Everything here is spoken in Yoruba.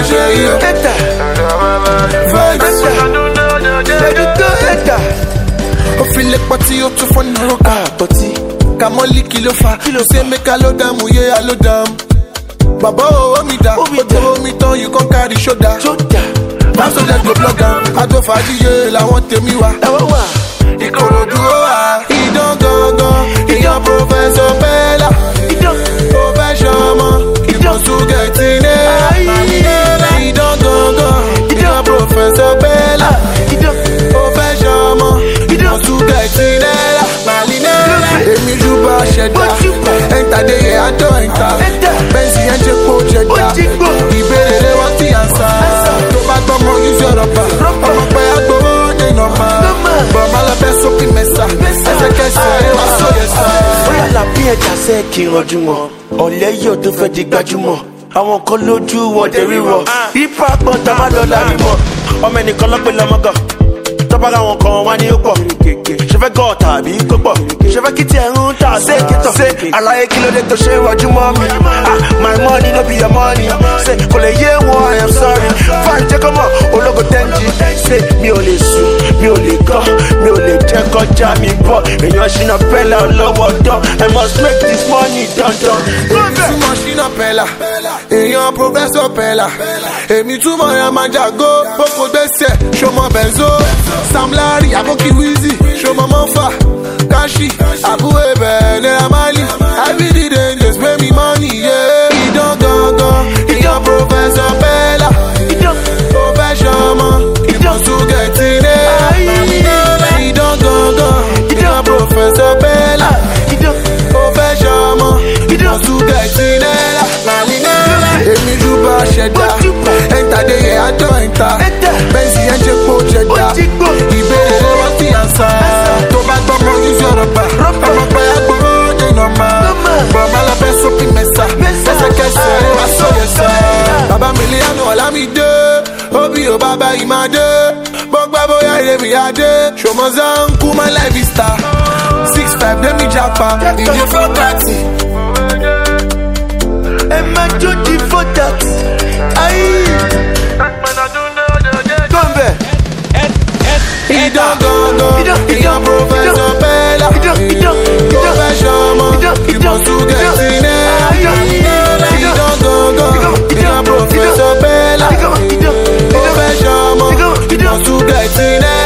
chérie. Vibes. On file party, on te fait une roca. Party. Kamoli kilo fa. Say make a load down, yeah, a load down. Baba, oh, me da. Oh, me down, you can carry shoulder. That's so just go plug down. I go for the year, I want to me wa. He don't go. He a Professor Bella. Profession man. He wants to get in it. He don't go. He a Professor Bella. Profession man. He wants to get in it. Emi juba sheda. Enter the year, I don't enter. Benzi and Jepo Jeda. Ibere le want the answer. To back on more use your rubber. I'm a player go they no man. But my love is so big messa. As I can say, I saw yes sir. Oya la bí ẹja ṣe kí rọjúmọ́. Ọ̀lẹ́ yóò tó fẹ́ di gbajúmọ̀. Àwọn kan lójú wọn dé rírọ̀. Hip hop gbọ́n tá má lọ lárí mọ́. Ọmọ ẹnìkan lọ́pẹ́ lọ́mọ́gàn. Tọ́pára wọn kan wá ní ó pọ̀. Ṣé fẹ́ gọ́ tàbí kó pọ̀? Ṣé fẹ́ kí tiẹ̀ ń tà sí èkìtọ̀? Ṣé àlàyé kí ló dé tó ṣe rọjú mọ́ mi? My money no be your money. Ṣé kò lè yé wọn I am sorry. Fáì jẹ́ kọ́ mọ̀ ológo tẹ́ǹjì. Ṣé mi ò lè sùn, mi ò lè gọ́, mi ò lè jẹ́ kọjá mi bọ̀. Èèyàn ṣìnà pẹ́lá olówó dán. I must make this money dandan. Túmọ̀ ṣìnà pẹ́lá, èèyàn Professor Pẹ́lá. Èmi túmọ̀ ya máa jàgó, bókò gbèsè, ṣọmọ Benzo. Sam Larry, Aboki Wizzy, ṣọmọ Mọ́fà. Kashi, Abu Ebe, Naira Marley. I be the dangers, pay me money, yeah. He don't go. He a Professor Bella. Profession man, he wants to get in it. He don't go. He a Professor Bella. Profession man, he wants to get in it. Emi juba sheda. Enter the year, I don't enter. Benzi and Jepo Jeda. Ibere le want the answer. To back on more use your rubber. I'm a player go they no man. But my love is so big messa. As I can say, I saw yes sir. Baba Miliano Olamide. Obi o baba imade. Bogba boya ire mi ade. Shomozan kuma life is star. 6'5" dem mi japa. DJ 430. Emma Jody for that. Aye. Come back. He don't go. He a Professor Bella. Profession man. He wants to get in it. He don't go. He a Professor Bella. Profession man. He wants to get in it.